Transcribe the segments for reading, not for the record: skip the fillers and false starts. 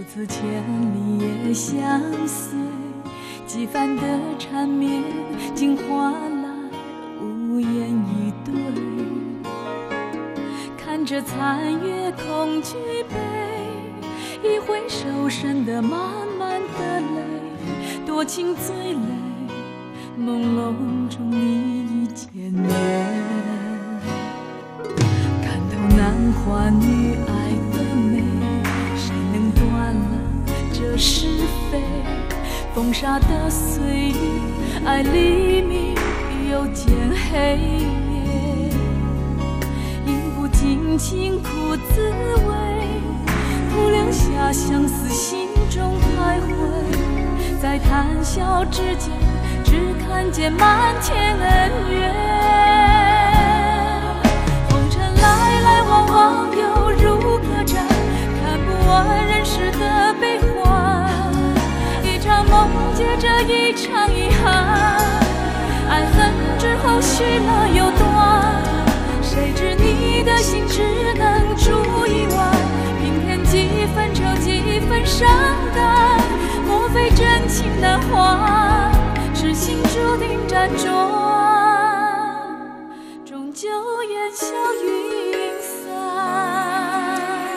此千里也相随，几番的缠绵竟换来无言以对。看着残月空举杯，一回首深得满满的泪，多情醉泪，朦胧中你已见面。看透男欢女爱的美，谁能断了这是非？风沙的岁月，爱黎明又见黑夜，饮不尽清苦滋味，徒留下相思心中徘徊。在谈笑之间，只看见满天恩怨。红尘来来往往，又如客栈，看不完人世的悲欢。一场梦接着一场遗憾，爱恨之后续了又断。谁知你的心只能住一晚，平添几分愁几分伤感。莫非真情难还，痴心注定辗转，终究烟消云散。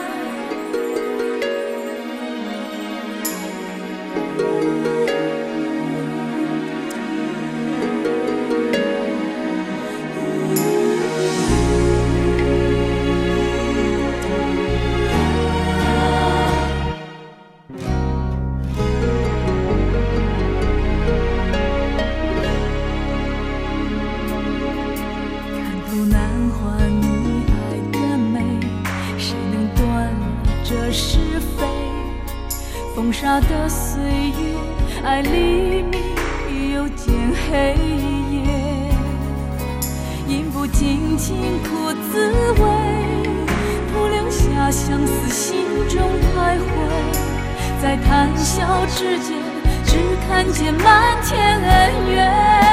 风沙的岁月，爱黎明又见黑夜，饮不尽清苦滋味，徒留下相思心中徘徊。在谈笑之间，只看见满天恩怨。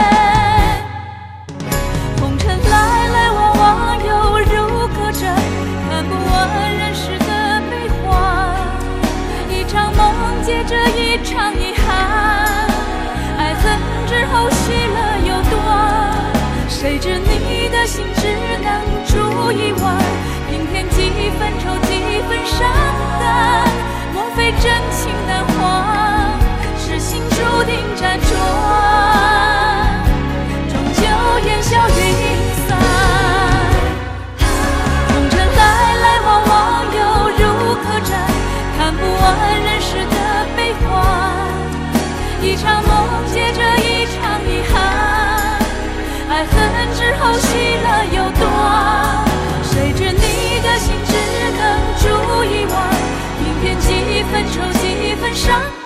红尘来来往往，又如客栈，看不完人世的悲欢。一场梦接着一场遗憾，爱恨之后续了又断。谁知你的心只能住一晚，平添几分愁几分伤感。莫非真情难还，痴心注定辗转，终究烟消云散。红尘来来往往，又如客栈，看不完人世的悲欢。一场梦接着一场遗憾，爱恨之后续了又断。谁知你的心只能住一晚，平添几分愁几分伤。